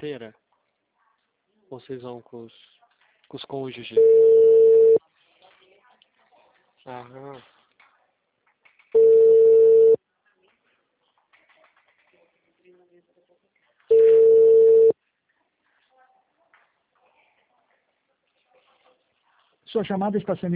freira? Ou vocês vão com os cônjuges? Ah, Sua chamada está sendo